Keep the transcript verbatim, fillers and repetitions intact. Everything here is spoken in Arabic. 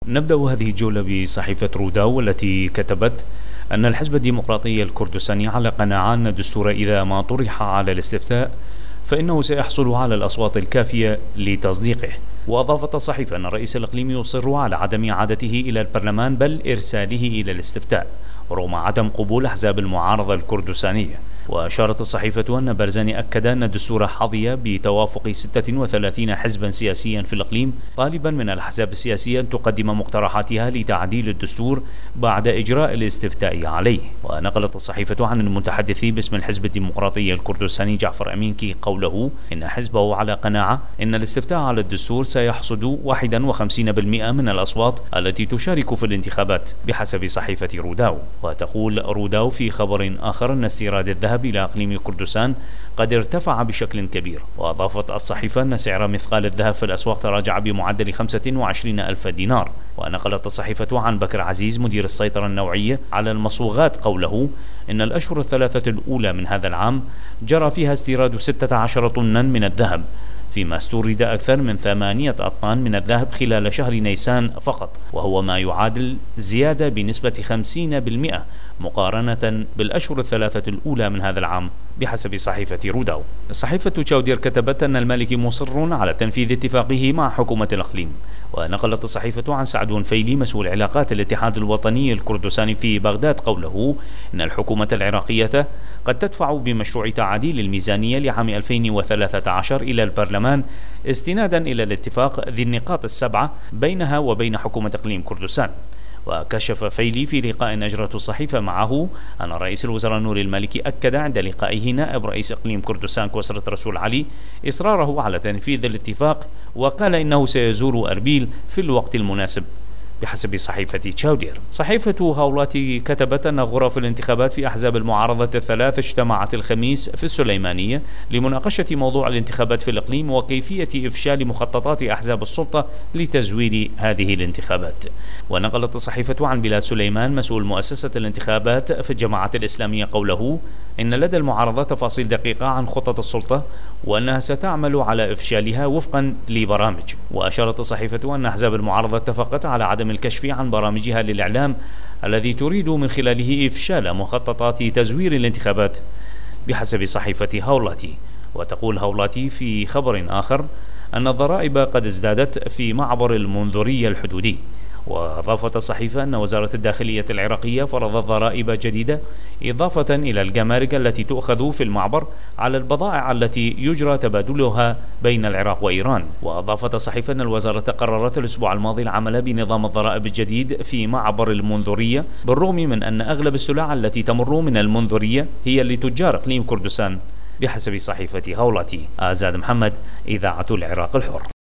نبدأ هذه الجولة بصحيفة روداو والتي كتبت أن الحزب الديمقراطي الكردستاني على قناعة أن الدستور إذا ما طرح على الاستفتاء فإنه سيحصل على الأصوات الكافية لتصديقه. وأضافت الصحيفة أن الرئيس الإقليمي يصر على عدم إعادته إلى البرلمان بل إرساله إلى الاستفتاء رغم عدم قبول أحزاب المعارضة الكردستانية. وأشارت الصحيفة أن برزاني أكد أن الدستور حظي بتوافق ستة وثلاثين حزبا سياسيا في الإقليم، طالبا من الأحزاب السياسية أن تقدم مقترحاتها لتعديل الدستور بعد إجراء الاستفتاء عليه. ونقلت الصحيفة عن المتحدث باسم الحزب الديمقراطي الكردستاني جعفر أمينكي قوله إن حزبه على قناعة أن الاستفتاء على الدستور سيحصد واحد وخمسين بالمئة من الأصوات التي تشارك في الانتخابات بحسب صحيفة روداو. وتقول روداو في خبر آخر أن استيراد الذهب إلى إقليم كردستان قد ارتفع بشكل كبير. وأضافت الصحيفة أن سعر مثقال الذهب في الأسواق تراجع بمعدل خمسة وعشرين ألف دينار. ونقلت الصحيفة عن بكر عزيز مدير السيطرة النوعية على المصوغات قوله إن الأشهر الثلاثة الأولى من هذا العام جرى فيها استيراد ستة عشر طنا من الذهب، فيما استورد أكثر من ثمانية أطنان من الذهب خلال شهر نيسان فقط، وهو ما يعادل زيادة بنسبة خمسين بالمئة مقارنة بالأشهر الثلاثة الأولى من هذا العام بحسب صحيفة روداو. صحيفة تشاودير كتبت أن المالكي مصر على تنفيذ اتفاقه مع حكومة الإقليم. ونقلت الصحيفة عن سعدون فيلي مسؤول علاقات الاتحاد الوطني الكردستاني في بغداد قوله إن الحكومة العراقية قد تدفع بمشروع تعديل الميزانية لعام ألفين وثلاثة عشر إلى البرلمان استنادا إلى الاتفاق ذي النقاط السبعة بينها وبين حكومة إقليم كردستان. وكشف فيلي في لقاء أجرته الصحيفة معه أن رئيس الوزراء نور المالكي أكد عند لقائه نائب رئيس إقليم كردستان كوسرة رسول علي إصراره على تنفيذ الاتفاق، وقال إنه سيزور أربيل في الوقت المناسب بحسب صحيفة تشاودير. صحيفة هاولاتي كتبت أن غرف الانتخابات في أحزاب المعارضة الثلاث اجتمعت الخميس في السليمانية لمناقشة موضوع الانتخابات في الإقليم وكيفية إفشال مخططات أحزاب السلطة لتزوير هذه الانتخابات. ونقلت الصحيفة عن بلال سليمان مسؤول مؤسسة الانتخابات في الجماعة الإسلامية قوله إن لدى المعارضة تفاصيل دقيقة عن خطة السلطة وأنها ستعمل على إفشالها وفقا لبرامج. وأشارت الصحيفة أن أحزاب المعارضة اتفقت على عدم الكشف عن برامجها للإعلام الذي تريد من خلاله إفشال مخططات تزوير الانتخابات بحسب صحيفة هاولاتي. وتقول هاولاتي في خبر آخر أن الضرائب قد ازدادت في معبر المنذرية الحدودي. وأضافت الصحيفة أن وزارة الداخلية العراقية فرضت ضرائب جديدة إضافة إلى الجمارك التي تؤخذ في المعبر على البضائع التي يجرى تبادلها بين العراق وإيران. وأضافت الصحيفة أن الوزارة قررت الأسبوع الماضي العمل بنظام الضرائب الجديد في معبر المنذرية بالرغم من أن أغلب السلع التي تمر من المنذرية هي لتجار إقليم كردستان بحسب صحيفة هاولاتي. آزاد محمد، إذاعة العراق الحر.